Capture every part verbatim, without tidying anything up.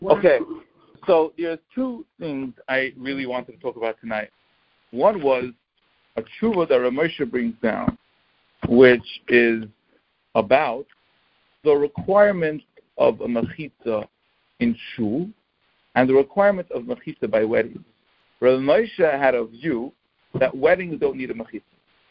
Okay, so there's two things I really wanted to talk about tonight. One was a tshuva that Rav Moshe brings down, which is about the requirement of a mechitza in shul and the requirement of mechitza by weddings. Rav Moshe had a view that weddings don't need a mechitza.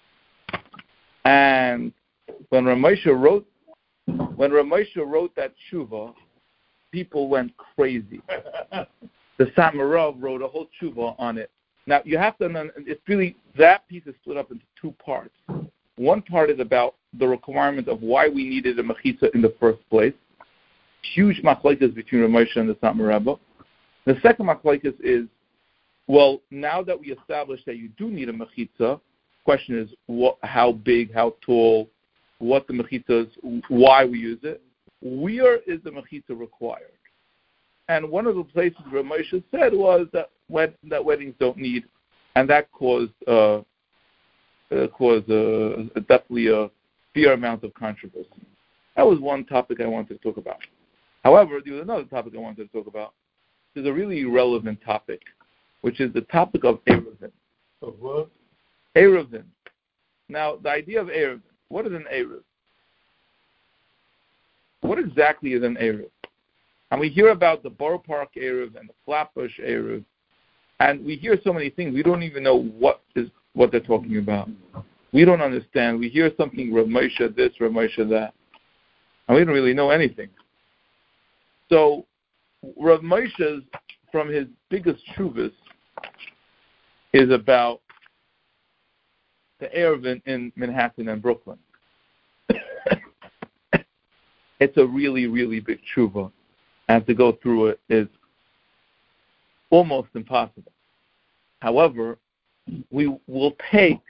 And when Rav Moshe wrote, when Rav Moshe wrote that tshuva, people went crazy. The Samarav wrote a whole tshuva on it. Now, you have to know, it's really, that piece is split up into two parts. One part is about the requirement of why we needed a mechitza in the first place. Huge machlokes between Rav Moshe and the Samarav. The second machlokes is, well, now that we established that you do need a mechitza, question is what, how big, how tall, what the mechitza is, why we use it. Where is the mechitza required? And one of the places Rav Moshe said was that wed- that weddings don't need, and that caused uh, uh, caused uh, definitely a fair amount of controversy. That was one topic I wanted to talk about. However, there was another topic I wanted to talk about. It's a really relevant topic, which is the topic of Eruvin. Of what? Eruvin. Now, the idea of Eruvin. What is an Eruv? What exactly is an Eruv? And we hear about the Borough Park Eruv and the Flatbush Eruv, and we hear so many things. We don't even know what is what they're talking about. We don't understand. We hear something, Rav Moshe this, Rav Moshe that, and we don't really know anything. So, Rav Moshe's, from his biggest shuvas, is about the Eruvin in Manhattan and Brooklyn. It's a really, really big tshuva, and to go through it is almost impossible. However, we will take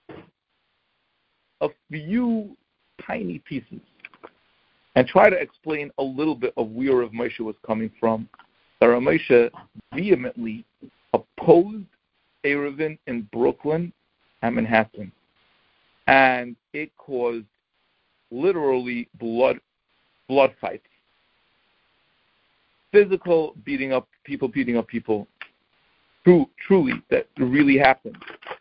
a few tiny pieces and try to explain a little bit of where Rav Moshe was coming from. That Rav Moshe vehemently opposed Eruvin in Brooklyn and Manhattan, and it caused literally blood blood fights, physical beating up, people beating up people. True, truly, that really happened.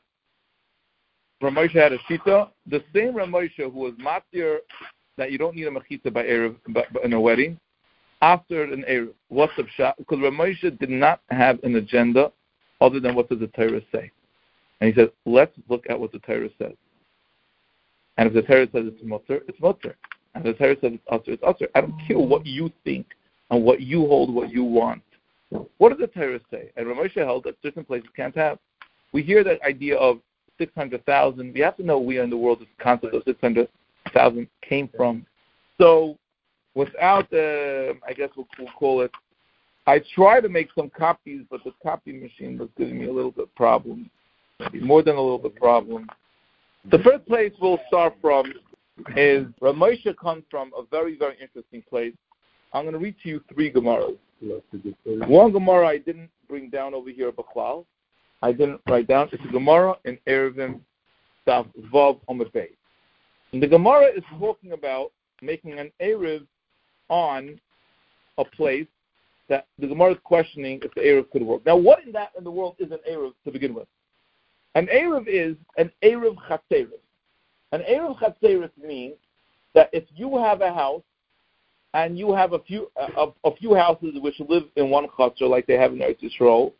Rav Moshe had a shita, the same Rav Moshe who was matir that you don't need a mechitza by Eruv in a wedding, after an Eruv. What's the pshat? Because Rav Moshe did not have an agenda other than what does the Torah say. And he said, let's look at what the Torah says. And if the Torah says it's mutter, it's mutter. And if the Torah says it's usher, it's usher. I don't care what you think and what you hold, what you want. What does the Torah say? And Rav Moshe held that certain places can't have. We hear that idea of six hundred thousand. We have to know where in the world this concept of six hundred thousand came from. So without, uh, I guess we'll, we'll call it, I tried to make some copies, but the copy machine was giving me a little bit of problems. More than a little bit of problems. The first place we'll start from is Rav Moshe comes from a very, very interesting place. I'm going to read to you three Gemaras. One Gemara I didn't bring down over here, Bachlal. I didn't write down. It's a Gemara in Eruvin, Tav Vav Amud Beit. And the Gemara is talking about making an Eruv on a place that the Gemara is questioning if the Eruv could work. Now, what in that in the world is an Eruv to begin with? An Eruv is an Eruv Chatzeris. An Eruv Chatzeris means that if you have a house and you have a few a, a few houses which live in one chutzner like they have in Eretz Yisrael,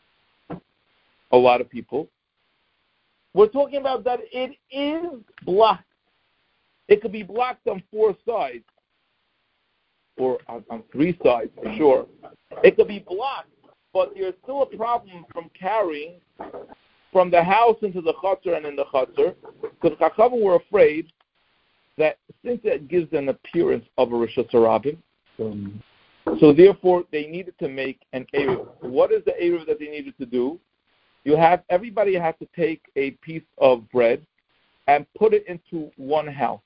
a lot of people, we're talking about that it is blocked. It could be blocked on four sides, or on, on three sides for sure. It could be blocked, but there's still a problem from carrying from the house into the chutzner and in the chutzner, because Chachamim were afraid that since it gives an appearance of a Rishus Harabim, um, so therefore they needed to make an Eruv. What is the Eruv that they needed to do? You have everybody has to take a piece of bread and put it into one house,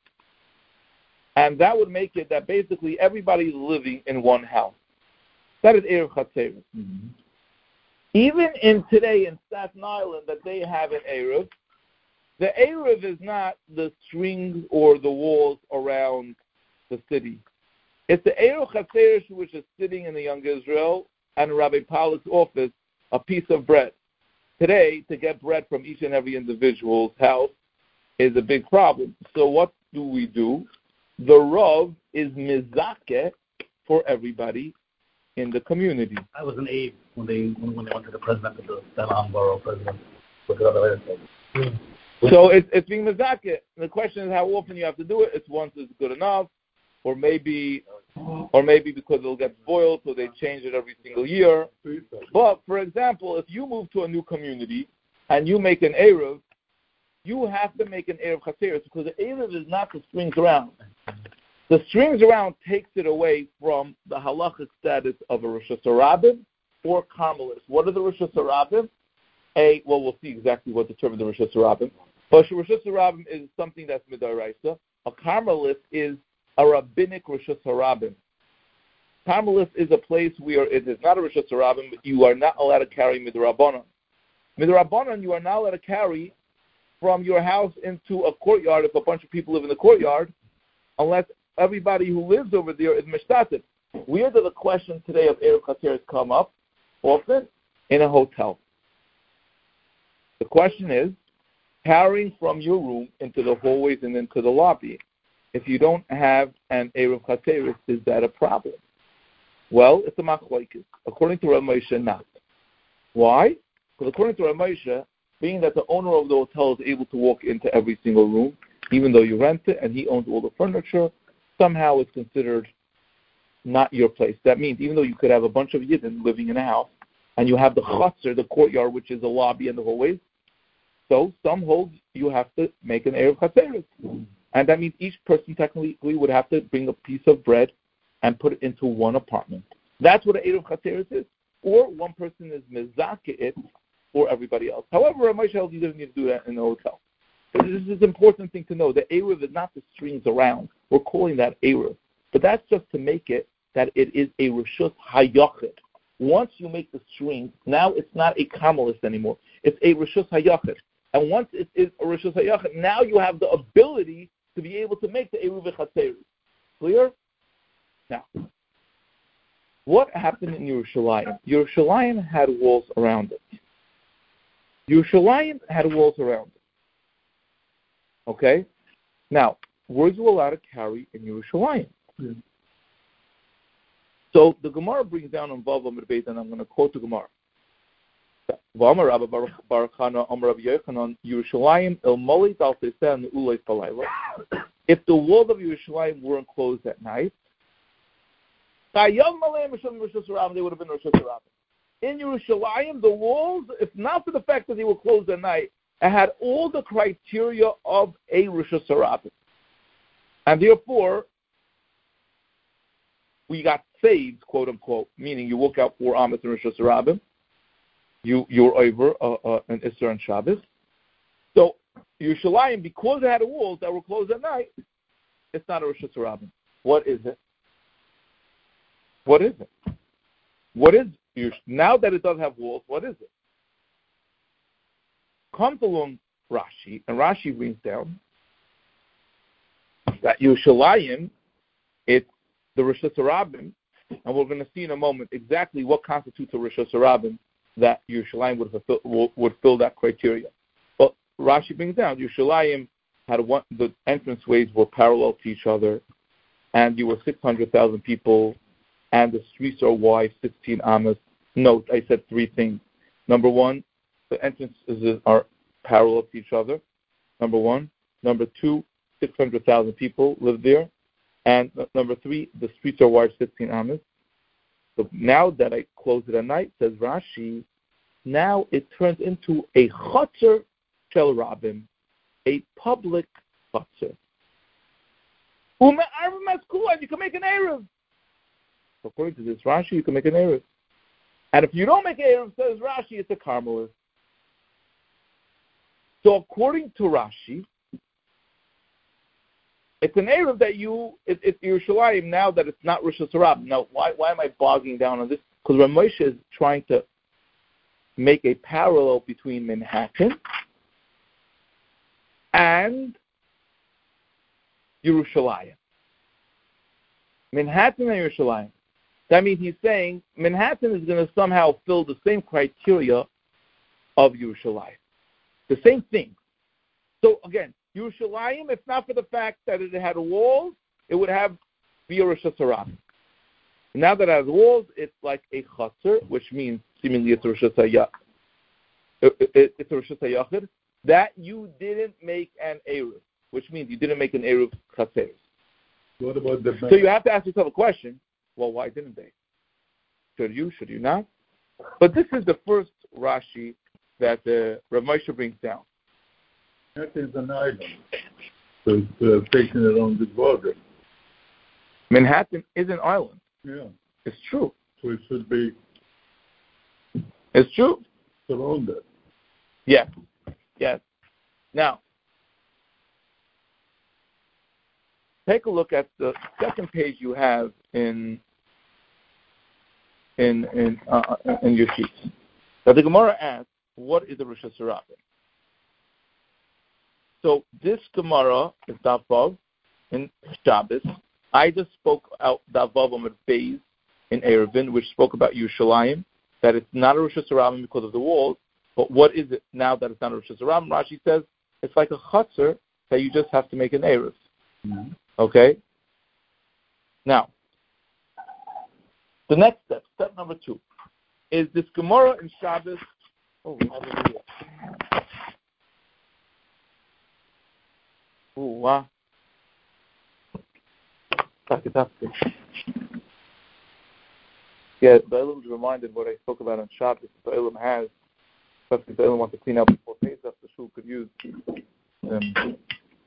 and that would make it that basically everybody's living in one house. That is Eruv Chatzeris. Mm-hmm. Even in today in Staten Island that they have an Eruv, the Eruv is not the strings or the walls around the city. It's the Eruv Chatzeris which is sitting in the Young Israel and Rabbi Pollock's office, a piece of bread. Today, to get bread from each and every individual's house is a big problem. So what do we do? The Rav is mizakeh for everybody in the community. I was an aide when they when they went to the president of the Staten Borough president. So it's it's being mizakeh. The question is how often you have to do it. It's once is good enough, or maybe or maybe because it'll get spoiled, so they change it every single year. But for example, if you move to a new community and you make an Eruv, you have to make an Eruv Chatzeris because the Eruv is not the strings around. The strings around takes it away from the halachic status of a Rosh Hashanah or Carmelis. What are the Rosh Hashanah? A, well, we'll see exactly what determines the Rosh Hashanah. But Rosh Hashanah is something that's midoraisa. A Carmelis is a rabbinic Rosh Hashanah. Carmelis is a place where it is not a Rosh Hashanah, but you are not allowed to carry midrabanan. Midrabanan, you are not allowed to carry from your house into a courtyard if a bunch of people live in the courtyard, unless everybody who lives over there is mishtatet. Where do the questions today of Eruv Chatzeris come up? Often in a hotel. The question is, carrying from your room into the hallways and into the lobby, if you don't have an Eruv Chatzeris, is that a problem? Well, it's a machlokes. According to Rav Moshe, not. Why? Because according to Rav Moshe, being that the owner of the hotel is able to walk into every single room, even though you rent it, and he owns all the furniture, somehow it's considered not your place. That means even though you could have a bunch of Yidden living in a house, and you have the chutzner, the courtyard, which is the lobby and the hallways, so some hold you have to make an Eruv Chatzeris. And that means each person technically would have to bring a piece of bread and put it into one apartment. That's what an Eruv Chatzeris is. Or one person is mezakeh it for everybody else. However, Rav Moshe held you doesn't need to do that in the hotel. This is an important thing to know. The Eruv is not the strings around. We're calling that Eruv. But that's just to make it that it is a Reshus Hayachid. Once you make the strings, now it's not a Carmelis anymore. It's a Reshus Hayachid. And once it is a Reshus Hayachid, now you have the ability to be able to make the Eruv Chatzeris. Clear? Now, what happened in Yerushalayim? Yerushalayim had walls around it. Yerushalayim had walls around it. Okay? Now, were you allowed to carry in Yerushalayim? Mm-hmm. So the Gemara brings down on Vav Amud Beis, and I'm going to quote the Gemara. V'amar Rabba Baruch Chana Amar Rabbi Yochanan Yerushalayim El Molit Al Teisen Ulois Palayla. If the walls of Yerushalayim weren't closed at night, they would have been Rosh Hashanah. In Yerushalayim, the walls, if not for the fact that they were closed at night, it had all the criteria of a Rosh Hashanah. And therefore, we got saved, quote unquote, meaning you walk out four Amos in Rosh Hashanah, you, you're over uh, uh, an Isser and Shabbos. So, Yerushalayim, because it had walls that were closed at night, it's not a Rosh Hashanah. What is it? What is it? What is it? Now that it does have walls, what is it? Comes along Rashi, and Rashi brings down that Yerushalayim, it's the Rosh Hashanah, and we're going to see in a moment exactly what constitutes a Rosh Hashanah that Yerushalayim would fulfill, would fill that criteria. But Rashi brings down Yerushalayim had one, the entranceways were parallel to each other, and you were six hundred thousand people, and the streets are wide, sixteen amas. Note, I said three things. Number one, the entrances are parallel to each other. Number one. Number two, six hundred thousand people live there. And number three, the streets are wide, sixteen amas. So now that I close it at night, says Rashi, now it turns into a chutzner shel rabim, a public chutzner. And you can make an Eruv. According to this Rashi, you can make an Eruv. And if you don't make an Eruv, says Rashi, it's a Carmelis. So according to Rashi, it's an Eruv that you, it, it's Yerushalayim now that it's not Rosh Hashanah. Now, why, why am I bogging down on this? Because Rav Moshe is trying to make a parallel between Manhattan and Yerushalayim. Manhattan and Yerushalayim. That means he's saying Manhattan is going to somehow fill the same criteria of Yerushalayim. The same thing. So again, Yerushalayim, if not for the fact that it had walls, it would have Rosh Hashanah. Now that it has walls, it's like a chatzar, which means seemingly it's a Rosh Hashanah. It's a Rosh Hashanah that you didn't make an eruv, which means you didn't make an eruv chatzeres. What about the? So you have to ask yourself a question. Well, why didn't they? Should you? Should you not? But this is the first Rashi that uh, Rav Moshe brings down. That is an island. So it's uh, taking it on the border. Manhattan is an island. Yeah. It's true. So it should be. It's true. Surrounded. Yes. Yes. Now, take a look at the second page you have in in in uh, in your sheets. Now the Gemara asks, "What is a Rosh Hashanah?" So this Gemara is Daf Vav in Shabbos. I just spoke out Daf Vav on Beis in Erevin, which spoke about Yerushalayim, that it's not a Rosh Hashanah because of the walls. But what is it now that it's not a Rosh Hashanah? Rashi says it's like a chutzner that you just have to make an eruv. Mm-hmm. Okay? Now, the next step, step number two, is this Gemara in Shabbos. Oh, hallelujah. Oh, wow. Yeah, the Elam was reminded what I spoke about on Shabbos. The Elam has, especially if the Elam wants to clean up before Pesach, the shul could use. Um,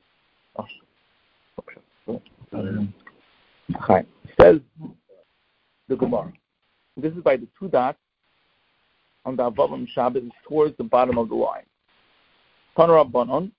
oh, okay. Says the Gemara. This is by the two dots on the Avavam Shabbos towards the bottom of the line. Tanra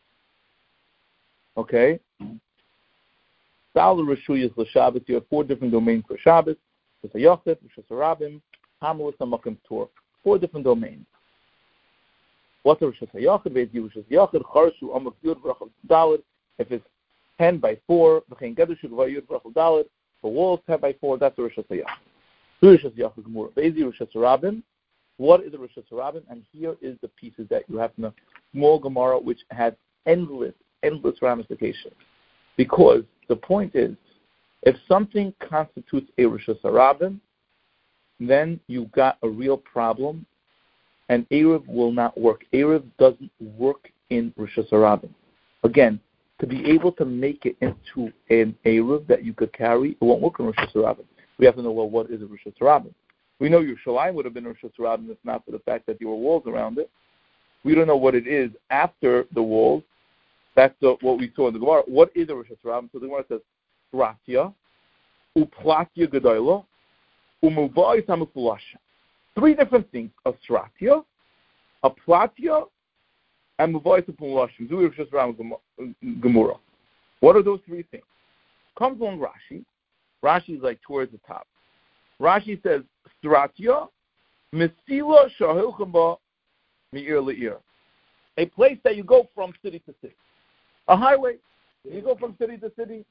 okay. Sal Rishuyas l'Shabbos. You have four different domains for Shabbos. Rosh Hashanah, Rosh Hashanah, Hamelus, and Makom Tor. Four different domains. What's a Rosh Hashanah? Rosh Hashanah, Charshu, Amar Yud, Brachal Dalet. If it's ten by four, V'chein Gedushu, Gvayud, Brachal Dalet. The walls ten by four. That's a Rosh Hashanah. Rosh Hashanah Gemara. Be'ezi Rosh Hashanah. What is a Rosh Hashanah? And here is the pieces that you have in the small Gemara, which has endless, endless ramifications. Because the point is, if something constitutes a Rosh Hashanah, then you've got a real problem, and Erev will not work. Erev doesn't work in Rosh Hashanah. Again, to be able to make it into an Erev that you could carry, it won't work in Rosh Hashanah. We have to know, well, what is a Rosh Hashanah? We know Yerushalayim would have been Rosh Hashanah if not for the fact that there were walls around it. We don't know what it is after the walls. That's the, what we saw in the Gemara. What is a Rosh Hashanah? So the Gemara says, Stratya, Uplatya Gedoyla, Umuvayis HaMefulasha. Three different things. A Stratya, a Platya, and Muvayis HaMefulasha. Do Rosh Hashanah Gemara. What are those three things? Comes along Rashi. Rashi is like towards the top. Rashi says, Stratya, Mesila Shahilchamba Me'ir Le'ir. A place that you go from city to city. A highway. You go from city to city.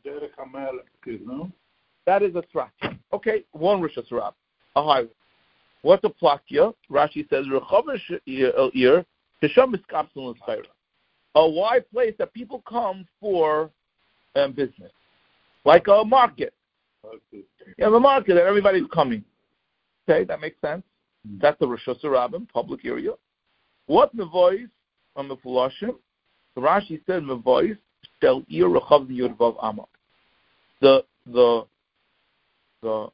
That is a Stratya. Okay, one Rosh Hashanah. A highway. What's a Platya? Rashi says, Rechav E'ir, Tesham Miskapsul L'Schaira. A wide place that people come for um, business. Like a market. You have a market that everybody's coming. Okay, that makes sense. Mm-hmm. That's the Rosh Hashanah, public area. What Mevois on the Fulashim? Rashi said Mevois shel ir rechav yudvav amma. The the the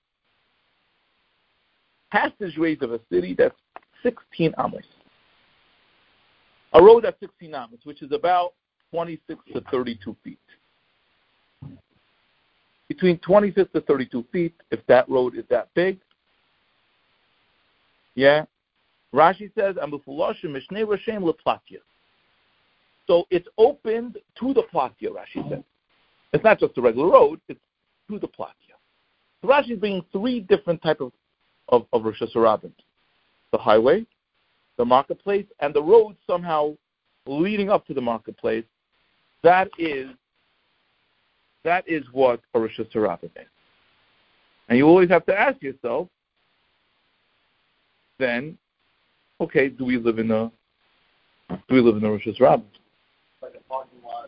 passageways of a city that's sixteen amos. A road that's sixteen amos, which is about twenty-six to thirty-two feet. Between twenty-six to thirty-two feet, if that road is that big. Yeah. Rashi says, so it's opened to the Platya, Rashi says. It's not just a regular road, it's to the Platya. So Rashi is bringing three different types of, of, of Rosh Hashanah. The highway, the marketplace, and the road somehow leading up to the marketplace. That is That is what a Rosh Hashanah is. And you always have to ask yourself, then, okay, do we live in a do we live in a Rosh Hashanah? Like a parking lot.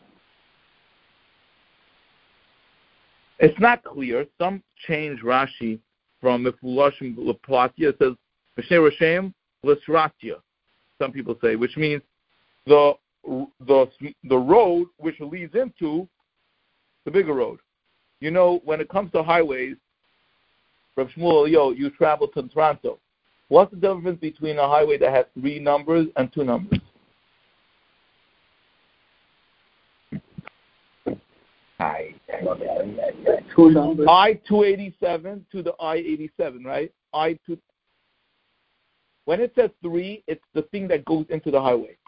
It's not clear. Some change Rashi from Mefulashim Leplatia. It says V'shnei Roshem L'Sratia. Some people say, which means the the the road which leads into the bigger road. You know, when it comes to highways, Rav Shmuel, yo, you travel to Toronto. What's the difference between a highway that has three numbers and two numbers? I Two numbers. I two eighty-seven to the I eighty-seven, right? I two. When it says three, it's the thing that goes into the highway.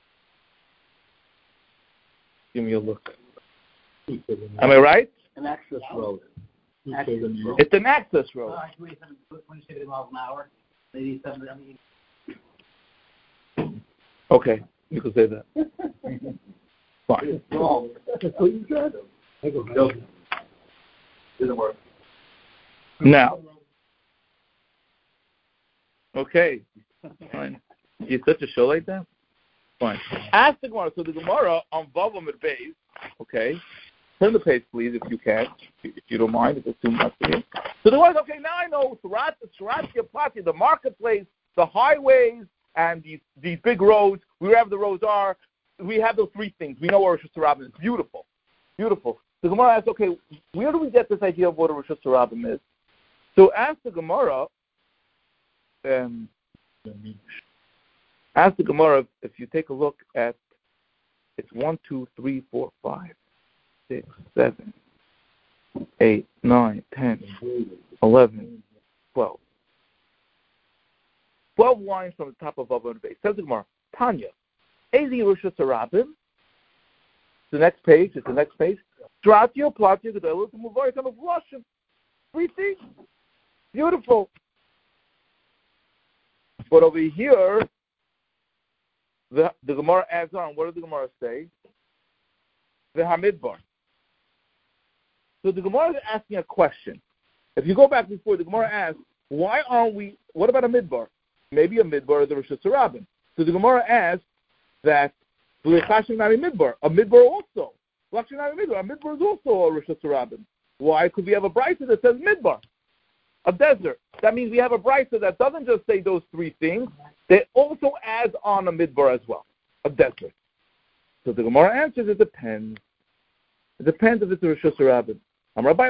Give me a look. Am I right? An access road. Access road. It's an access road. Uh, twenty-seven miles an hour. eighty-seven, I mean. Okay, you can say that. Fine. It's wrong. That's what you said. Nope. Didn't work. Now. Okay. Fine. You're such a show like that? Fine. Ask the Gemara. So the Gemara on Vav Amud Beis, okay, turn the page, please, if you can, if you don't mind, if it's too much for you. So the Gemara, okay, now I know Saratia Plati, the marketplace, the highways, and these these big roads, wherever the roads are, we have those three things. We know where Rosh Hashanah is. Beautiful. Beautiful. The Gemara asks, okay, where do we get this idea of what a Rosh Hashanah is? So ask the Gemara, um, ask the Gemara, if you take a look at, it's one, two, three, four, five, six, seven, eight, nine, ten, eleven, twelve. Twelve lines from the top of Vav Amud Beis. Says the Gemara, Tanya, Ezi Rosh Hashanah. The next page, it's the next page. Stratio, Platio, Gedolos, and Muvaris, and Muflashim. Three things. Beautiful. But over here, the, the Gemara adds on. What does the Gemara say? The Hamidbar. So the Gemara is asking a question. If you go back before, the Gemara asks, why aren't we, what about a Midbar? Maybe a Midbar is a Rosh Hashanah. So the Gemara asks that, a Midbar, a Midbar also. A Midbar is also a Rosh Hashanah. Why? Because we have a brisa that says Midbar, a desert. That means we have a brisa that doesn't just say those three things, that also adds on a Midbar as well, a desert. So the Gemara answers, it depends. It depends if it's a Rosh Hashanah. In the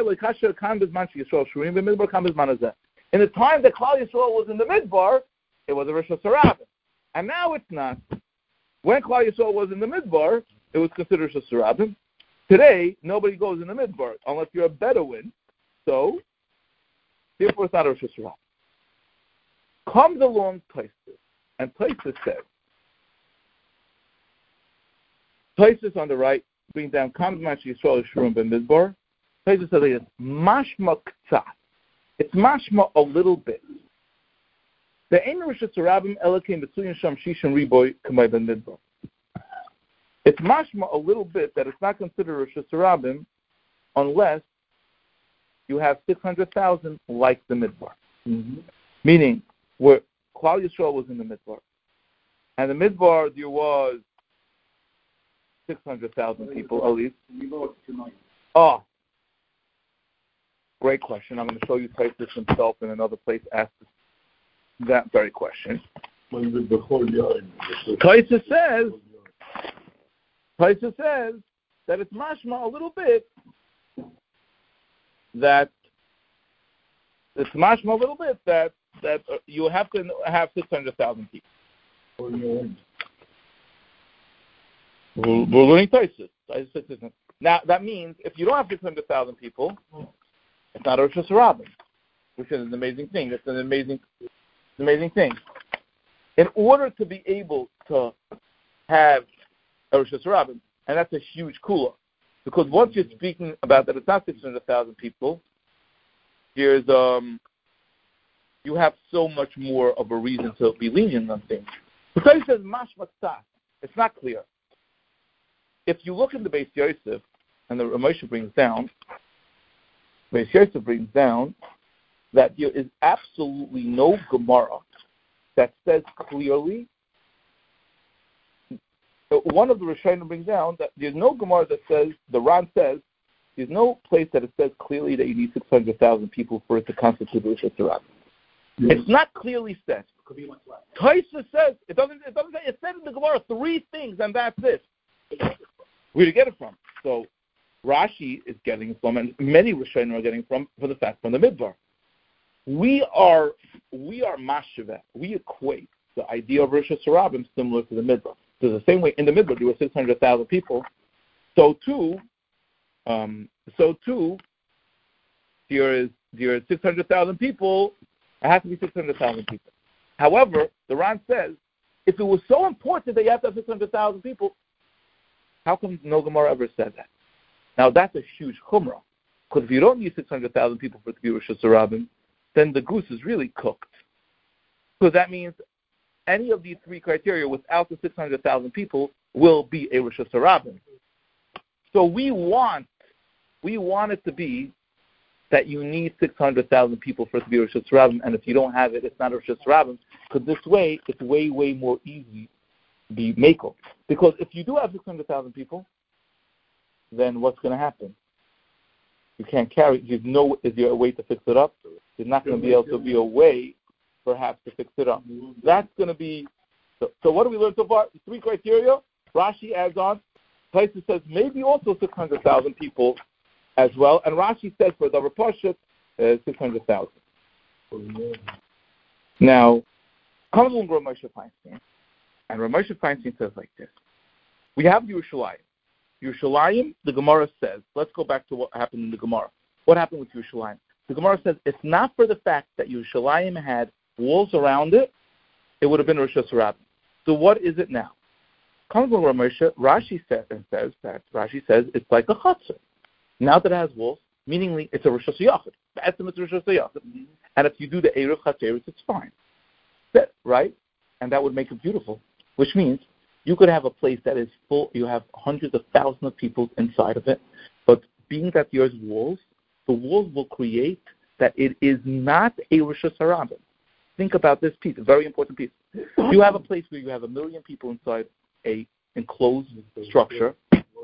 time that Klal Yisrael was in the Midbar, it was a Rosh Hashanah. And now it's not. When Klal Yisrael was in the Midbar, it was considered Rosh Hashanah. Today, nobody goes in the Midbar unless you're a Bedouin. So, therefore, it's not a Rosh Hashanah. Comes along Taisus, and Taisus says, Taisus on the right brings down Comes Mash Yisrael Shurim Ben Midbar. Taisus says like this, Mashma K'tzat. It's mashma a little bit. The Ein Rosh Hashanah Elokim B'Tzuyin Sham Shishan Riboy Kamay Ben Midbar. It's mashma a little bit that it's not considered Rosh Hashanah unless you have six hundred thousand like the Midbar. Mm-hmm. Meaning, where Klal Yisrael was in the Midbar. And the Midbar, there was six hundred thousand people at least. Oh, great question. I'm going to show you Taisus himself in another place asked that very question. Taisus says, Taisus says that it's mashma a little bit that it's mashma a little bit that that uh, you have to have six hundred thousand people. We're, we're learning Taisus. Now that means if you don't have six hundred thousand people, it's not a Rosh Hashanah, which is an amazing thing. It's an amazing, amazing thing. In order to be able to have a Rosh Hashanah, and that's a huge kula, because once you're speaking about that it's not six hundred thousand people, here's um, you have so much more of a reason to be lenient on things. Because he says mashma tzah, it's not clear. If you look in the Beis Yosef, and the Ramosha brings down, Beis Yosef brings down that there is absolutely no Gemara that says clearly. One of the Rishonim brings down that there's no Gemara that says, the Ran says, there's no place that it says clearly that you need six hundred thousand people for it to constitute Rosh Hashanah. Yes. It's not clearly said. Taisa says, it doesn't, it doesn't say, it said in the Gemara three things and that's it. Where to get it from? So Rashi is getting it from, and many Rishonim are getting it from, for the fact from the Midbar. We are, we are mashivah. We equate the idea of Rosh Hashanah similar to the Midbar. So the same way in the Midbar there were six hundred thousand people, so too, um, so too, there is there is six hundred thousand people. It has to be six hundred thousand people. However, the Ran says, if it was so important that you have to have six hundred thousand people, how come no Gemara ever said that? Now that's a huge chumrah, because if you don't need six hundred thousand people for it to be Rosh Hashanah, then the goose is really cooked. So that means any of these three criteria without the six hundred thousand people will be a Rosh Hashanah. So we want, we want it to be that you need six hundred thousand people for it to be Rosh Hashanah, and if you don't have it, it's not a Rosh Hashanah, because this way, it's way, way more easy to be Mako. Because if you do have six hundred thousand people, then what's going to happen? You can't carry, there's no, is there a way to fix it up? There's not going to be able to be a way, perhaps, to fix it up. That's going to be, so, so what do we learn so far? The three criteria, Rashi adds on, Places says maybe also six hundred thousand people as well, and Rashi says for the Rapashit, uh, six hundred thousand. Now, comes along Ramosha Feinstein, and Ramosha Feinstein says like this. We have Yerushalayim. Yerushalayim, the Gemara says, let's go back to what happened in the Gemara. What happened with Yerushalayim? The Gemara says it's not for the fact that Yerushalayim had walls around it, it would have been Rosh Hashanah. So what is it now? Comes along Ramosha, Rashi says, and says that, Rashi says it's like a chutzner. Now that it has walls, meaningly it's a Rosh Hashanah. The estimate is Rosh Hashanah. And if you do the Erev Chatzeris, it's fine. That, right? And that would make it beautiful, which means you could have a place that is full, you have hundreds of thousands of people inside of it, but being that there's walls, the walls will create that it is not a Rosh Hashanah. Think about this piece, a very important piece. You have a place where you have a million people inside a enclosed structure,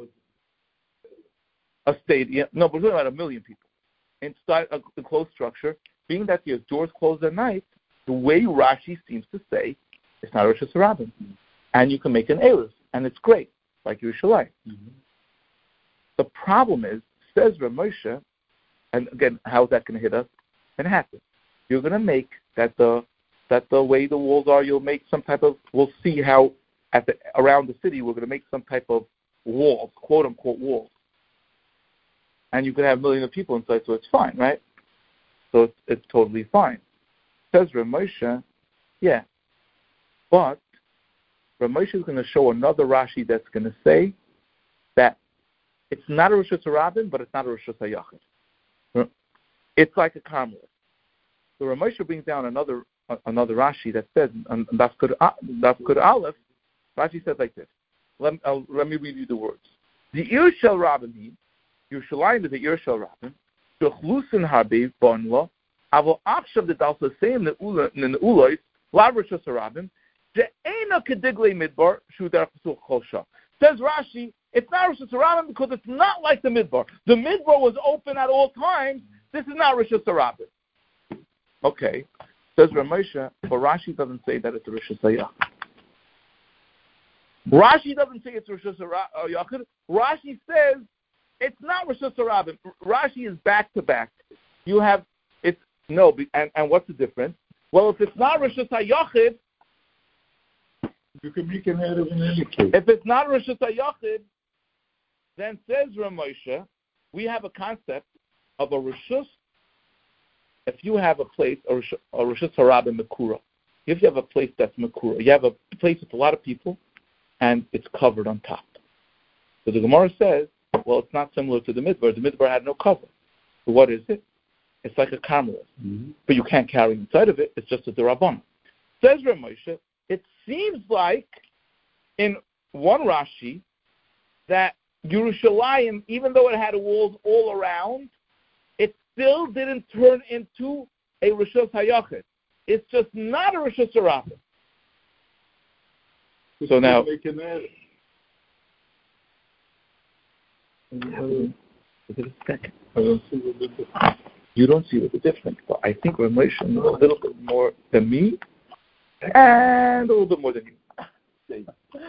a stadium, no, but we're talking about a million people inside a enclosed structure, being that your doors closed at night, the way Rashi seems to say, it's not Rosh Hashanah. And you can make an Erev, and it's great, like Yerushalayim. Mm-hmm. The problem is, says Ramosha, and again, how is that going to hit us? It happens. You're going to make that the that the way the walls are, you'll make some type of, we'll see how at the around the city, we're going to make some type of walls, quote-unquote walls. And you can have millions of people inside, so it's fine, right? So it's, it's totally fine. Says Ramosha, yeah. But Ramosha is going to show another Rashi that's going to say that it's not a Rosh Hashanah, but it's not a Rosh Hashanah. It's like a Carmelite. So Ramosha brings down another uh, another Rashi that says, and that's good. That's good. Aleph. Rashi says like this. Let, uh, let me read you the words. The Ir Shel Rabbanim, Yerushalayim is the Ir Shel Rabbim. Shechlusin Harbe Bonlo. Avo Achshav the Dalsa Same the Ulois La Rosh Hashanah. Je'ena Kediglei Midbar Shudar Pesuch Chosha. Says Rashi, it's not Rosh Hashanah because it's not like the Midbar. The Midbar was open at all times. This is not Rosh Hashanah. Okay. Says Ramosha, but Rashi doesn't say that it's a Rosh Hashanah. Rashi doesn't say it's Rosh Hashanah. Rashi says it's not Rosh Hashanah. Rashi is back to back. You have, it's, no, and, and what's the difference? Well, if it's not Rosh Hashanah, you can make an Erev in any case. If it's not Rosh Hashanah, then says Ramosha, we have a concept of a Rosh. If you have a place, a Rosh Hashanah Mekura, if you have a place that's Mekura, you have a place with a lot of people, and it's covered on top. So the Gemara says, well, it's not similar to the Midbar. The Midbar had no cover. So what is it? It's like a Carmelite. Mm-hmm. But you can't carry inside of it. It's just a Derabban. Says Ramosha, it seems like in one Rashi that Yerushalayim, even though it had walls all around, it still didn't turn into a Rishus HaYachid. It's just not a Rishus HaRabim. So now, make an error. I don't see what the difference. You don't see what the difference, but I think Rav Moshe knows a little bit more than me, and a little bit more than you.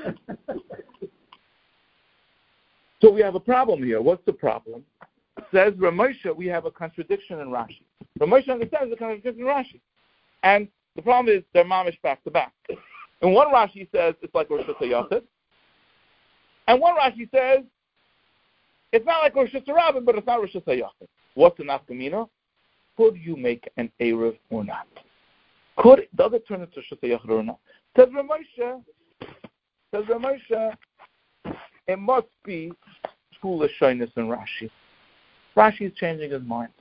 So we have a problem here. What's the problem? Says Rav Moshe, we have a contradiction in Rashi. Rav Moshe understands the contradiction in Rashi. And the problem is they're mamish back to back. And one Rashi says it's like Rosh Hashanah, and one Rashi says it's not like Rosh Hashanah, but it's not Rosh Hashanah. What's the nafkamina? Could you make an Erev or not? Could does it turn into Rosh Hashanah or not? Says Rav Moshe, says Rav Moshe, it must be foolish shyness in Rashi. Rashi is changing his mind.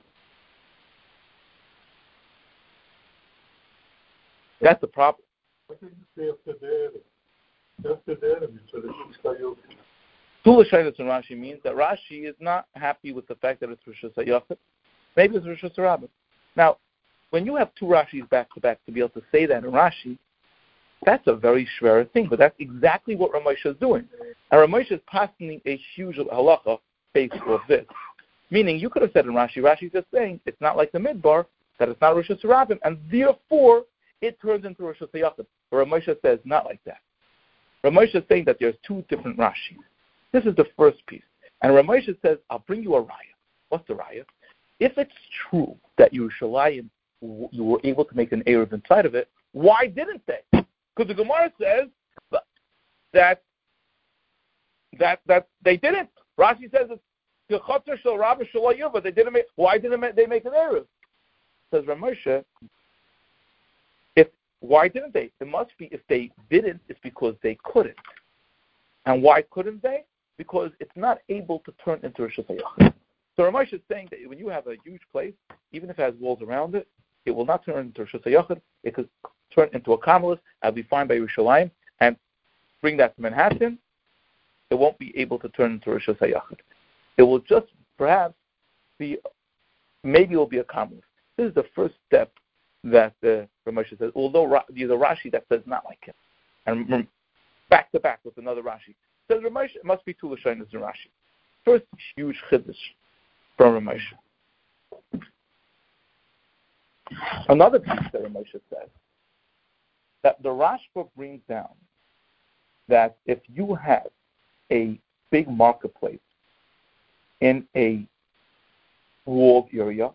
That's the problem. I think it's after the after the so the Foolish shyness in Rashi means that Rashi is not happy with the fact that it's Rosh Hashanah. Maybe it's Rosh Hashanah. Now, when you have two Rashis back to back to be able to say that in Rashi, that's a very schwer thing, but that's exactly what Rav Moshe is doing. And Rav Moshe is passing a huge halacha based off this. Meaning, you could have said in Rashi, Rashi is just saying it's not like the Midbar, that it's not Rosh Hashanah, and therefore it turns into Rosh Hashanah. But Rav Moshe says not like that. Rav Moshe is saying that there's two different Rashis. This is the first piece. And Rav Moshe says, I'll bring you a raya. What's the raya? If it's true that Yerushalayim, you were able to make an Erev inside of it, why didn't they? Because the Gemara says that that that they didn't. Rashi says it's the Chotzer Shel Rabbi Shel Yuva. They didn't make. Why didn't they make an Erev? Says Rav Moshe. If why didn't they? It must be if they didn't, it's because they couldn't. And why couldn't they? Because it's not able to turn into a Shutayach. So Rav Moshe is saying that when you have a huge place, even if it has walls around it, it will not turn into a Shutayach. It could turn into a Kamelis, as we find by Yerushalayim, and bring that to Manhattan. It won't be able to turn into a Shutayach. It will just perhaps be, maybe it will be a Kamelis. This is the first step that uh, Rav Moshe says, although Ra- there's a Rashi that says not like him. And back to back with another Rashi. Says Rav Moshe, it must be two Lashonos in Rashi. First huge chiddush from Rav Moshe. Another piece that Rav Moshe says, that the Rashba brings down that if you have a big marketplace in a walled area,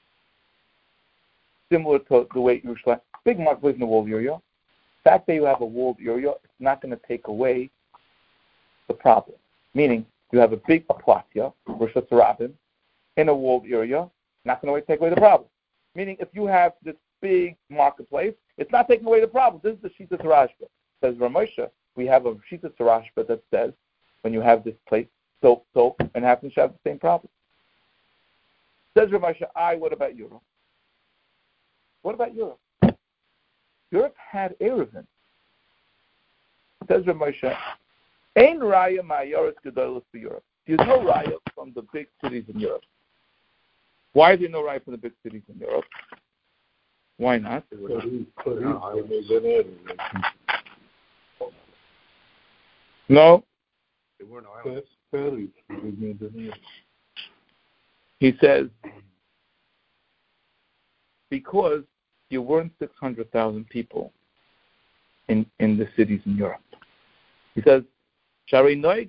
similar to the way Yerushalayim, big marketplace in the walled area, the fact that you have a walled area, it's not going to take away the problem. Meaning, you have a big aplatya, Rosh Hashanah, in a walled area, not going to take away the problem. Meaning, if you have this big marketplace, it's not taking away the problem. This is the Shita Tarashba. Says Rav Moshe, we have a Shita Tarashba that says, when you have this place, so, so, and happens to have the same problem. Says Rav Moshe, I, what about Europe? What about Europe? Europe had Erevin. Says Rav Moshe, Ein raya ma'ayoros gedolos for Europe. There's no raya from the big cities in Europe. Why is there no raya from the big cities in Europe? Why not? No. He says, because you weren't six hundred thousand people in, in the cities in Europe. He says, our minhag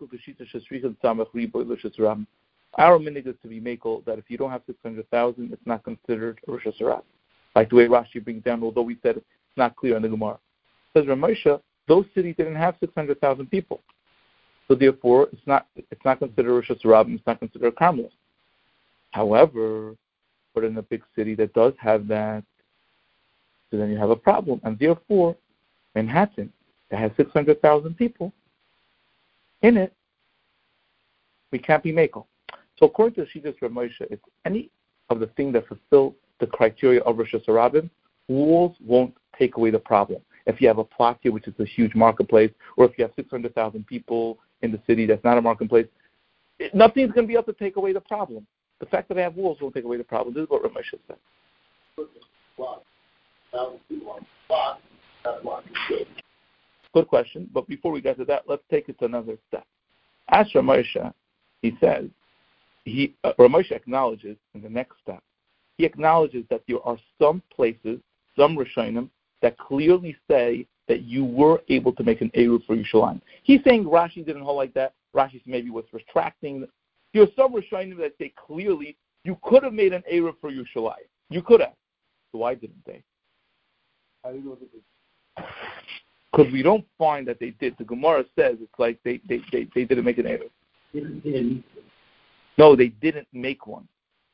is to be makel that if you don't have six hundred thousand, it's not considered Rosh Hashanah. Like the way Rashi brings down, although we said it's not clear in the Gemara. Says Rav Moshe, those cities didn't have six hundred thousand people, so therefore it's not it's not considered Rosh Hashanah. It's not considered a Carmelis. However, but in a big city that does have that, so then you have a problem, and therefore Manhattan that has six hundred thousand people in it, we can't be makel. So according to Shittas Rav Moshe, it's any of the things that fulfill the criteria of Rosh Hashanah, walls won't take away the problem. If you have a platya, which is a huge marketplace, or if you have six hundred thousand people in the city that's not a marketplace, it, nothing's going to be able to take away the problem. The fact that I have walls won't take away the problem. This is what Rav Moshe said. Good question, but before we get to that, let's take it to another step. As Ramosha, he says, he uh, Ramosha acknowledges in the next step, he acknowledges that there are some places, some Rishonim, that clearly say that you were able to make an Eruv for Yerushalayim. He's saying Rashi didn't hold like that. Rashi maybe was retracting. There are some Rishonim that say clearly you could have made an Eruv for Yerushalayim. You could have. So why didn't they? How do you know that they Because we don't find that they did. The Gemara says it's like they, they, they, they didn't make an Eruv. Didn't, didn't. No, they didn't make one.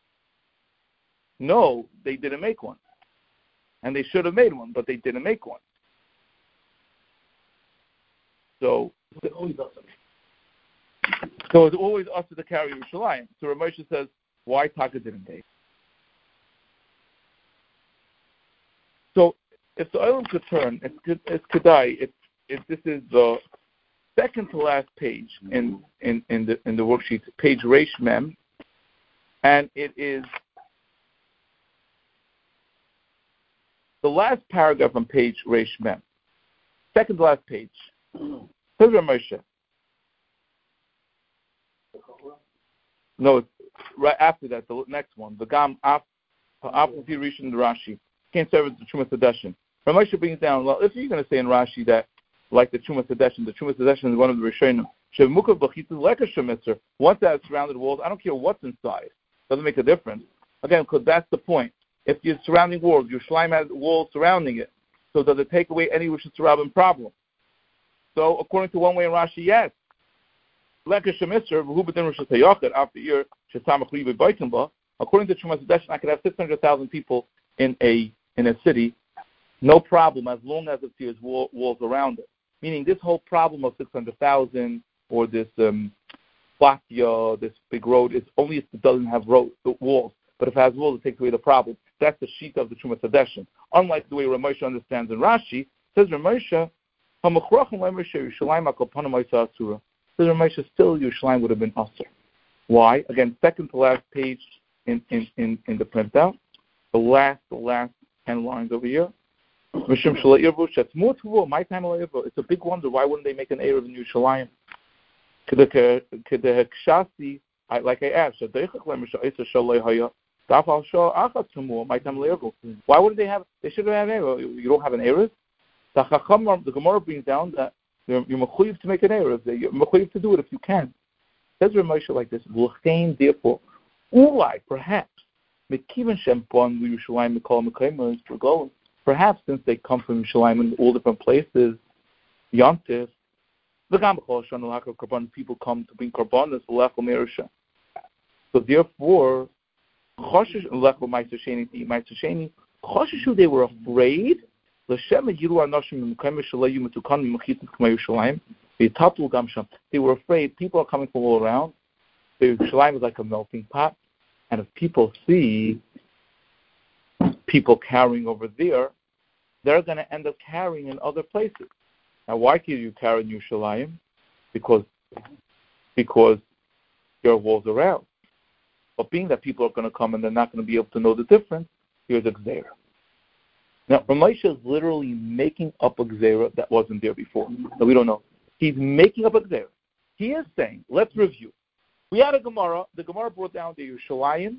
No, they didn't make one. And they should have made one, but they didn't make one. So, It's always awesome. so it's always us to carry Yerushalayim. So Ramosha says, why Taka didn't they? So if the Olam could turn, it's, it's Kedai. It's, it, this is the second to last page in, in, in the in the worksheet, page Reish Mem, and it is the last paragraph on page Reish Mem, second to last page. Says Ramosha. No, it's right after that, the next one, the Gam Ap Aputi Rishon Rashi can't serve as the Trumas Sedeshin. Ramosha brings down. Well, if you're going to say in Rashi that like the Trumas Sedeshin, the Trumas Sedeshin is one of the Rishonim. Shemukav b'chitzas like a shemitzer. Once it has surrounded walls, I don't care what's inside. Doesn't make a difference. Again, because that's the point. If you're surrounding walls, your Yerushalayim has walls surrounding it. So does it take away any Rishon Rabban problem? So according to one way in Rashi, yes. Like a shemitzer, who b'din Rosh Hashanah after year shesamach libe b'aitim. According to Trumas Sedeshin, I could have six hundred thousand people in a in a city, no problem, as long as it there's wall, walls around it. Meaning this whole problem of six hundred thousand or this um, platya, this big road, it's only if it doesn't have road, walls. But if it has walls, it takes away the problem. That's the sheet of the Trumas Sedeshin. Unlike the way Ramosha understands in Rashi, says Ramosha, says Ramosha, still Yerushalayim would have been usher. Why? Again, second to last page in, in, in, in the printout, the last, the last ten lines over here. It's a big wonder. Why wouldn't they make an Eruv in Yerushalayim? Like I asked, why wouldn't they have? They should have had an Eruv. You don't have an Eruv. The Gemara brings down that you're mechuyev to make an Eruv. You're mechuyev to do it if you can. Says Ramosha like this. Therefore, ulai perhaps perhaps since they come from Yerushalayim in all different places, Yontif, people come to bring korbanos, so therefore, they were afraid. They were afraid people are coming from all around. The Yerushalayim is like a melting pot, and if people see people carrying over there, they're going to end up carrying in other places. Now, why can you carry in Yerushalayim? Because because there are walls around. But being that people are going to come and they're not going to be able to know the difference, here's a gzeira. Now, Ramosha is literally making up a gzeira that wasn't there before. So we don't know. He's making up a gzeira. He is saying, let's review. We had a Gemara. The Gemara brought down the Yerushalayim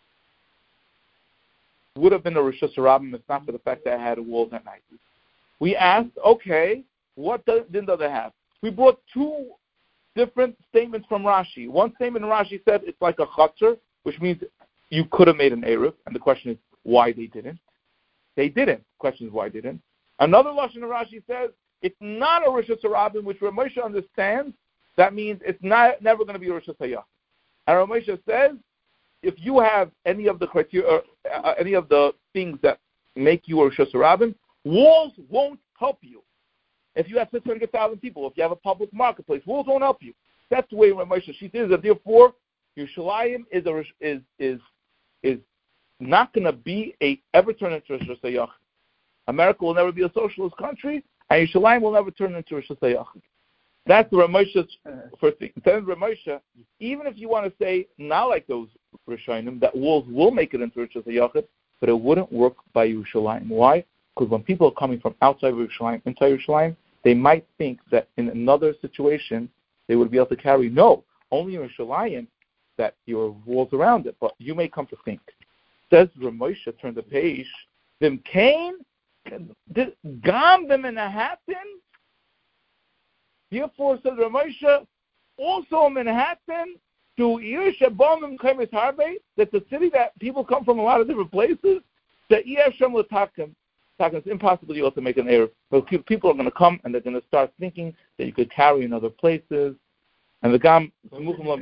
would have been a Rosh Hashanah if not for the fact that I had walls at night. We asked, okay, what didn't they have? We brought two different statements from Rashi. One statement in Rashi said it's like a chutzner, which means you could have made an Eruv, and the question is why they didn't. They didn't. The question is why they didn't. Another lashon in Rashi says it's not a Rosh Hashanah, which Ramosha understands. That means it's not never going to be a Rosh Hashanah. And Ramosha says, if you have any of the criteria, uh, any of the things that make you a Rosh Hashanah, walls won't help you. If you have six hundred thousand people, if you have a public marketplace, walls won't help you. That's the way Ramosha she says that. Therefore, Yerushalayim is a, is is is not going to be a ever turn into a Rosh Hashanah. America will never be a socialist country, and Yerushalayim will never turn into a Rosh Hashanah. That's the Ramosha's first thing. Then Ramosha, even if you want to say not like those Rishonim, that walls will make it into Rosh Hashanah, but it wouldn't work by Yerushalayim. Why? Because when people are coming from outside Yerushalayim, inside Yerushalayim, they might think that in another situation they would be able to carry. No, only in Yerushalayim that your walls around it. But you may come to think. Says Ramosha, turn the page. Them Cain, Gam them in Manhattan. Therefore, says Ramosha, also in Manhattan, to Yersha Bomim Kaimis Harbe, that's a city that people come from a lot of different places. That Yeshem Latakim. It's impossible you to make an error. But people are going to come and they're going to start thinking that you could carry in other places. And the Gam, therefore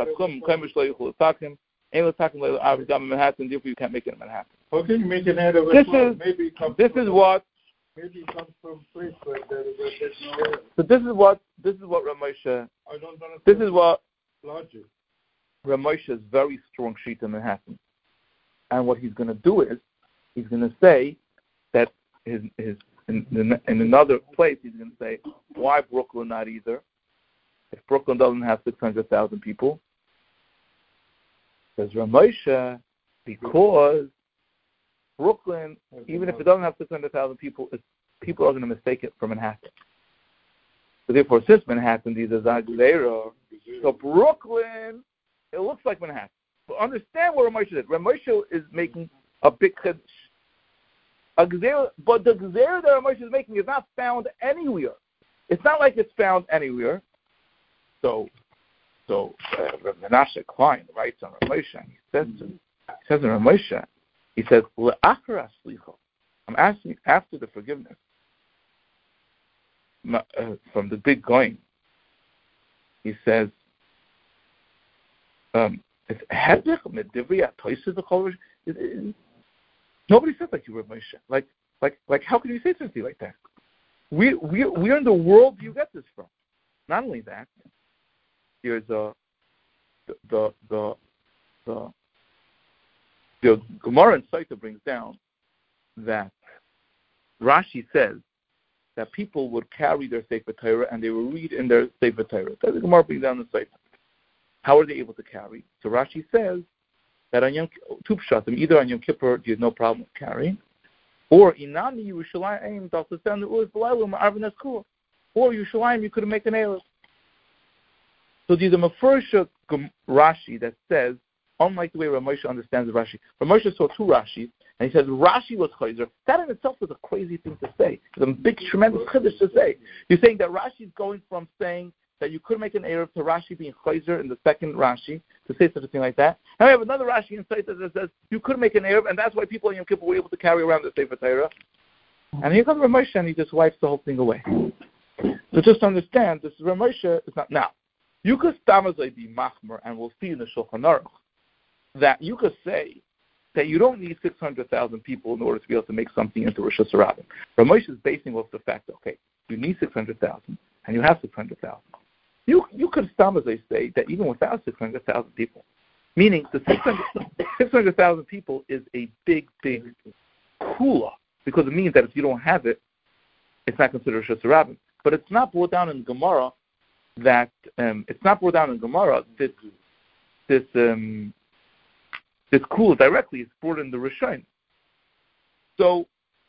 you can't make it in Manhattan. How can you make an error? This is, maybe this is what. Maybe it comes from a place where there, where there's no error. So this is what this is what Ramosha. I don't understand. This is what logic. Ramosha's very strong sheet in Manhattan. And what he's going to do is he's going to say that his his in, in, in another place he's going to say why Brooklyn not either. If Brooklyn doesn't have six hundred thousand people, says Ramosha, because Brooklyn, even if it doesn't have six hundred thousand people, it's, people are going to mistake it for Manhattan. So therefore, since Manhattan, these are Zagulera, so Brooklyn, it looks like Manhattan. But understand what Ramosha did. Ramosha is making a big chiddush. A gzera, but the gzera that Ramosha is making is not found anywhere. It's not like it's found anywhere. So, so uh, Menashe Klein writes on Ramosha, and he says, to, he says in Ramosha, he says, "Le'achar aslicha." I'm asking after the forgiveness uh, from the big going. He says, um, "It's hedich medivri atoyses the cholish." Nobody says like you, Rav Moshe. Like, like, like, how can you say something like that? We, we, where in the world do you get this from? Not only that, there's a the the the the, the Gemara in Saita brings down that Rashi says that people would carry their Sefer Torah and they would read in their Sefer Torah. That the Gemara brings down in Saita. How are they able to carry? So Rashi says that on Yom two pshatim, either on Yom Kippur you have no problem with carrying, or Inami Yerushalayim Dalsasan U'ez B'Layla Ma'arvin Eskua, or Yerushalayim you could make an Erev. So there's a Mefursha Rashi that says, unlike the way Ramosha understands the Rashi, Ramosha saw two Rashis, and he says Rashi was Chayzer. That in itself is a crazy thing to say. It's a big, tremendous chiddush to say. You're saying that Rashi is going from saying that you could make an Erev to Rashi being Chayzer in the second Rashi, to say such a thing like that. And we have another Rashi in Saita that says you could make an Erev, and that's why people in Yom Kippur were able to carry around the Sefer Torah. And here comes Ramosha, and he just wipes the whole thing away. So just understand, this Ramosha is not now. You could stamazay be machmer, and we'll see in the Shulchan Aruch that you could say that you don't need six hundred thousand people in order to be able to make something into Rosh Hashanah. Ramosha is basing off the fact that, okay, you need six hundred thousand, and you have six hundred thousand. You you could stamazay say that even without six hundred thousand people, meaning the six hundred thousand people is a big, big kula, because it means that if you don't have it, it's not considered Rosh Hashanah. But it's not brought down in Gemara that um, it's not brought down in Gemara. This this um, this kula directly is brought in the Rishon. So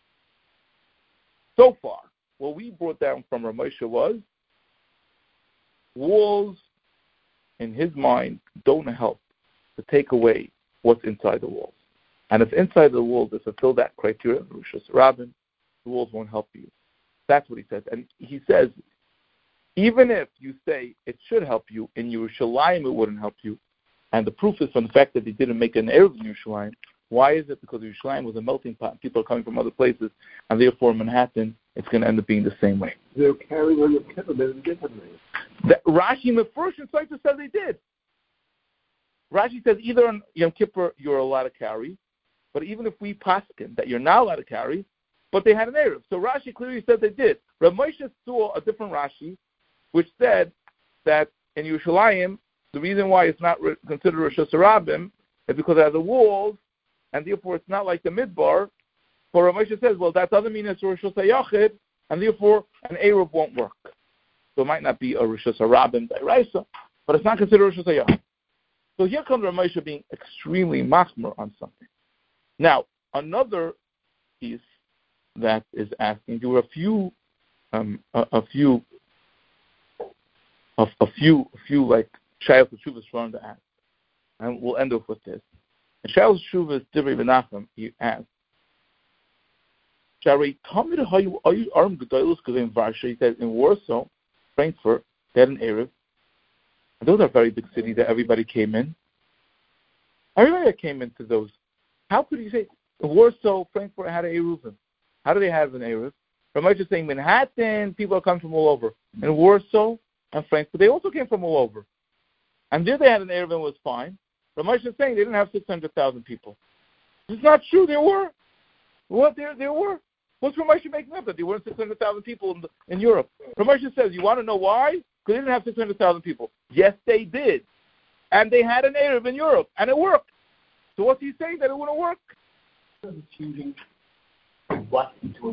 so far, what we brought down from Ramosha was walls, in his mind, don't help to take away what's inside the walls. And if inside the walls they fulfill that criteria, Rosh Hashanah, the walls won't help you. That's what he says. And he says, even if you say it should help you, in Yerushalayim it wouldn't help you, and the proof is from the fact that they didn't make an Erev in Yerushalayim. Why is it? Because Yerushalayim was a melting pot. People are coming from other places, and therefore in Manhattan, it's going to end up being the same way. They're carrying on Yom Kippur, they're differently. The, Rashi in the first Saita says they did. Rashi says either on Yom Kippur you're allowed to carry, but even if we paskin that you're not allowed to carry, but they had an Erev. So Rashi clearly said they did. Rav Moshe saw a different Rashi, which said that in Yerushalayim, the reason why it's not re- considered Rosh Hashanah is because it has the walls, and therefore it's not like the Midbar. But Rav Moshe says, well, that doesn't mean it's Rosh Hashanah, and therefore an Erev won't work. So it might not be a Rosh Hashanah by Raisa, but it's not considered Rosh Hashanah. So here comes Rav Moshe being extremely machmer on something. Now, another piece that is asking, there were a few, um, a, a few, a, a few, a few like Shayach Teshuvas wanted to ask, and we'll end off with this. And Shayach Teshuvas Divrei Menachem, he asked, Shari, tell me how you are you armed gedolos because in Varsha, he said in Warsaw, Frankfurt, they had an Erev. And those are very big cities that everybody came in. Everybody that came into those. How could you say Warsaw, Frankfurt had an Erev? How do they have an Erev? Ramesh is saying Manhattan, people are coming from all over. In Warsaw and Frankfurt, they also came from all over. And there they had an Erev and was fine. Ramesh is saying they didn't have six hundred thousand people. It's not true. There were. What? There, there were. What's Ramesh making up that there weren't six hundred thousand people in, the, in Europe? Ramesh says, you want to know why? Because they didn't have six hundred thousand people. Yes, they did. And they had an Erev in Europe, and it worked. So what's he saying that it wouldn't work? What?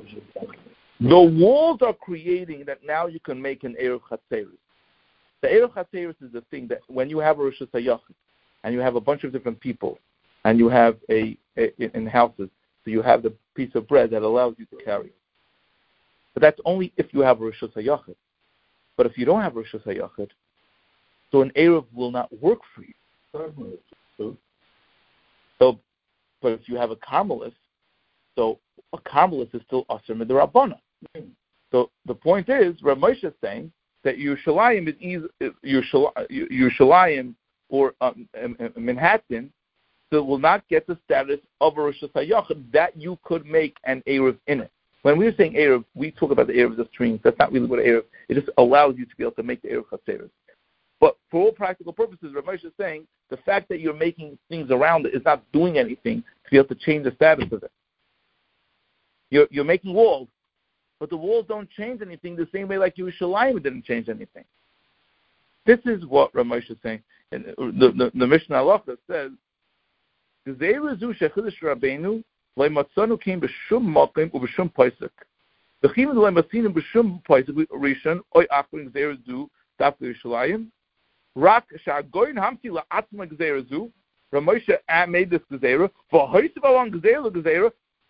The walls are creating that now you can make an Erev Chatzeris. The Erev Chatzeris is the thing that when you have a Rosh Hashanah and you have a bunch of different people and you have a, a in houses, so you have the piece of bread that allows you to carry. But that's only if you have a Rosh Hashanah. But if you don't have a Rosh Hashanah, so an Erev will not work for you. So, but if you have a Carmelist, so a Carmelist is still Asr Midrabana. So the point is, Rav Moshe is saying that Yerushalayim is easy, Yerushalayim or um, Manhattan that will not get the status of a Rosh Hashanah that you could make an Erev in it. When we're saying Erev, we talk about the Erev of streams. That's not really what Erev. It just allows you to be able to make the Erev Chatzeris. But for all practical purposes, Rav Moshe is saying the fact that you're making things around it is not doing anything to be able to change the status of it. You're, you're making walls, but the walls don't change anything the same way like Yerushalayim didn't change anything. This is what Rav Moshe is saying. And the, the, the Mishnah Halacha says, Gezeira zu shechidush Rabbeinu lo matzanu came b'shum makim u'b'shum paisik. V'chim lo matzinu b'shum paisik rishon oy achrin gezeira zu daf Yerushalayim. Rak sha'agoyin hamti la'atzma gezeira zu. Rav Moshe made this gezeira v'hoysiv alon gezeira gezeira.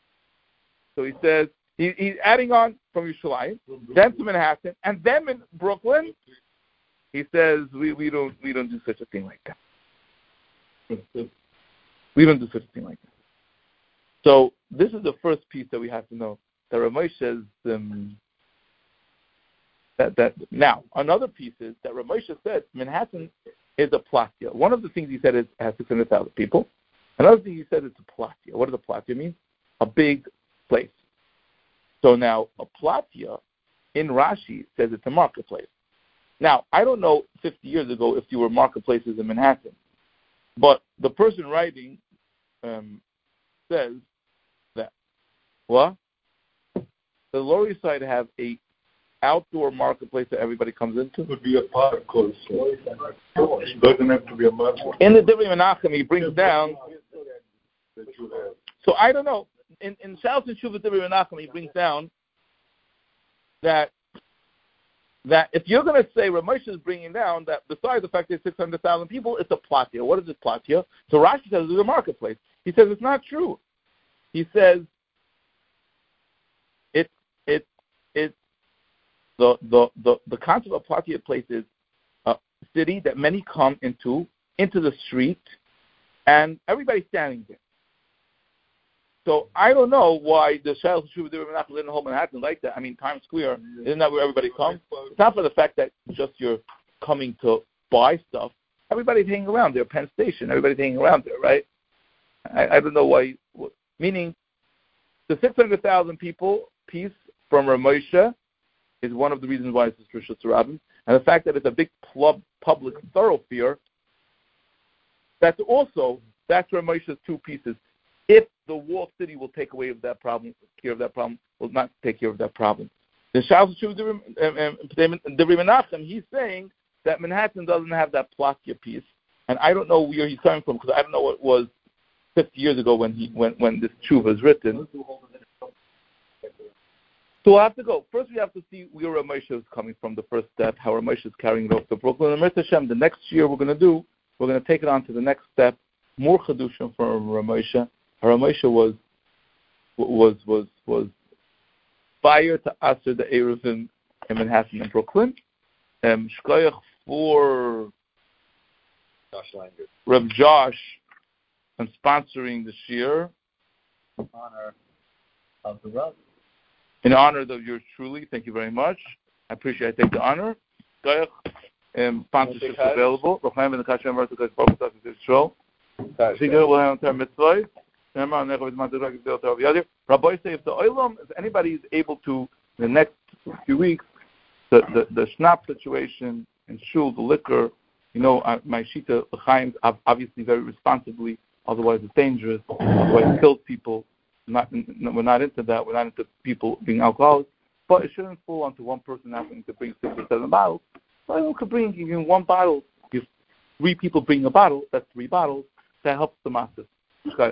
So he says he, he's adding on from Yerushalayim, then to Manhattan, and then in Brooklyn. He says we, we don't we don't do such a thing like that. We don't do such a thing like that. So this is the first piece that we have to know. That Rav Moshe says um, that that now another piece is that Rav Moshe said Manhattan is a platia. One of the things he said is it has six hundred thousand people. Another thing he said is a platia. What does a platia mean? A big place. So now a platia in Rashi says it's a marketplace. Now I don't know fifty years ago if there were marketplaces in Manhattan. But the person writing um, says that what the Lower East Side have a outdoor marketplace that everybody comes into. It would be a park also. It doesn't have to be a market. In the Divrei Menachem, he brings down. So I don't know. In in Sha'os and Shuvah Divrei Menachem, he brings down that. That if you're going to say Rav Moshe is bringing down that besides the fact that six hundred thousand people, it's a platia. What is this platia? So Rashi says it's a marketplace. He says it's not true. He says it it it the the the, the concept of platia place is a city that many come into into the street and everybody's standing there. So I don't know why the Sha'os Shuvah Divrei Menachem didn't hold Manhattan like that. I mean, Times Square, isn't that where everybody comes? It's not for the fact that just you're coming to buy stuff. Everybody's hanging around there. Penn Station, everybody's hanging around there, right? I, I don't know why. Meaning, the six hundred thousand people piece from Rav Moshe is one of the reasons why it's Rosh Hashanah. And the fact that it's a big club, public thoroughfare, that's also, that's Rav Moshe's two pieces. If the walled city will take away of that problem, care of that problem, will not take care of that problem. The Sha'os Shuvah Divrei Menachem, he's saying that Manhattan doesn't have that platia piece, and I don't know where he's coming from because I don't know what it was fifty years ago when he when when this tshuva was written. So we'll have to go. First, we have to see where Rav Moshe is coming from. The first step, how Rav Moshe is carrying it over to Brooklyn. And Mitzvah Hashem, the next year we're going to do, we're going to take it on to the next step, more chedushim from Rav Moshe. Rav Moshe was was was was fire to Aser the Eruvin in Manhattan and Brooklyn. Um, Shkoyach for Josh Langer. Reb Josh and sponsoring this year. In honor of the Rav. In honor of yours truly, thank you very much. I appreciate I take the honor. Shkoyach, um, sponsorship available. Rochaim and the Kashem are to go to the show. Sigurd will have a mitzvah. Rabbi say if the oilam, if anybody is able to, in the next few weeks, the, the, the schnapps situation and shul, the liquor, you know, uh, my shita, l'chaim, obviously very responsibly, otherwise it's dangerous, otherwise it kills people. Not, we're not into that, we're not into people being alcoholics, but it shouldn't fall onto one person having to bring six or seven bottles. So anyone could bring even one bottle. If three people bring a bottle, that's three bottles, that helps the masses.